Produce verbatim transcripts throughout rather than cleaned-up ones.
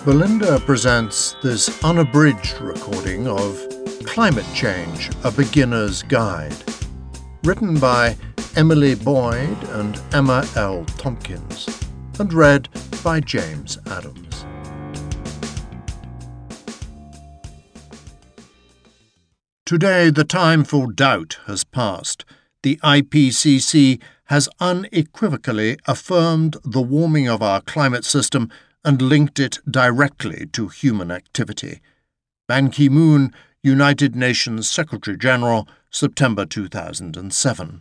Belinda presents this unabridged recording of Climate Change, A Beginner's Guide, written by Emily Boyd and Emma L. Tompkins, and read by James Adams. Today the time for doubt has passed. The I P C C has unequivocally affirmed the warming of our climate system and linked it directly to human activity. Ban Ki-moon, United Nations Secretary-General, September two thousand seven.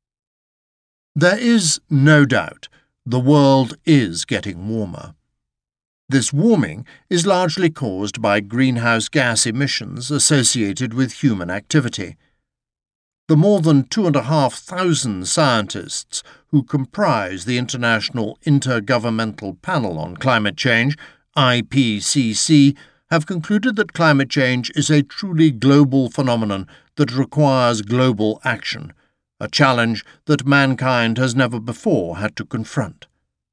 There is no doubt the world is getting warmer. This warming is largely caused by greenhouse gas emissions associated with human activity. The more than two and a half thousand scientists who comprise the International Intergovernmental Panel on Climate Change, I P C C, have concluded that climate change is a truly global phenomenon that requires global action, a challenge that mankind has never before had to confront.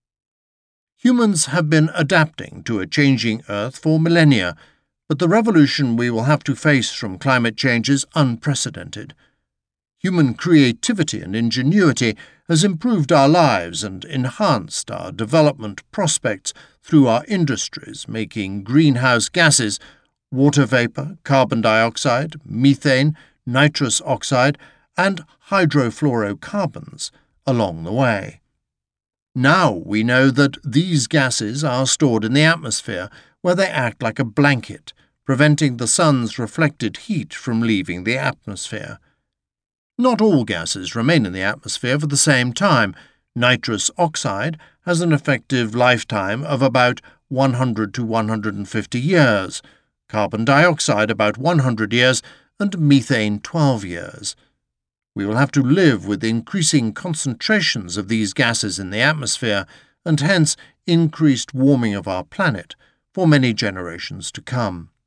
Humans have been adapting to a changing Earth for millennia, but the revolution we will have to face from climate change is unprecedented. Human creativity and ingenuity has improved our lives and enhanced our development prospects through our industries, making greenhouse gases, water vapour, carbon dioxide, methane, nitrous oxide, and hydrofluorocarbons along the way. Now we know that these gases are stored in the atmosphere, where they act like a blanket, preventing the sun's reflected heat from leaving the atmosphere. Not all gases remain in the atmosphere for the same time. Nitrous oxide has an effective lifetime of about one hundred to one hundred fifty years, carbon dioxide about one hundred years, and methane twelve years. We will have to live with increasing concentrations of these gases in the atmosphere, and hence increased warming of our planet, for many generations to come.